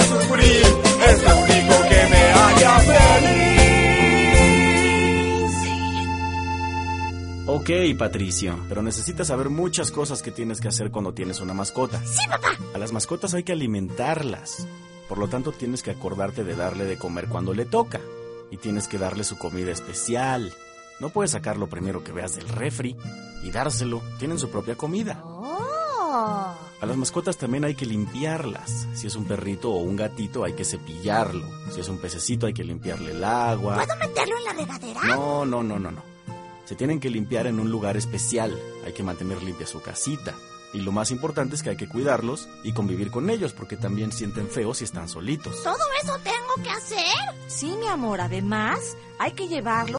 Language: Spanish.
sufrir, es lo único que me haría feliz. Ok, Patricio, pero necesitas saber muchas cosas que tienes que hacer cuando tienes una mascota. Sí, papá. A las mascotas hay que alimentarlas. Por lo tanto, tienes que acordarte de darle de comer cuando le toca. Y tienes que darle su comida especial. No puedes sacar lo primero que veas del refri y dárselo. Tienen su propia comida. Oh. A las mascotas también hay que limpiarlas. Si es un perrito o un gatito, hay que cepillarlo. Si es un pececito, hay que limpiarle el agua. ¿Puedo meterlo en la regadera? No. Se tienen que limpiar en un lugar especial. Hay que mantener limpia su casita. Y lo más importante es que hay que cuidarlos y convivir con ellos, porque también sienten feo si están solitos. ¿Todo eso tengo que hacer? Sí, mi amor, además hay que llevarlo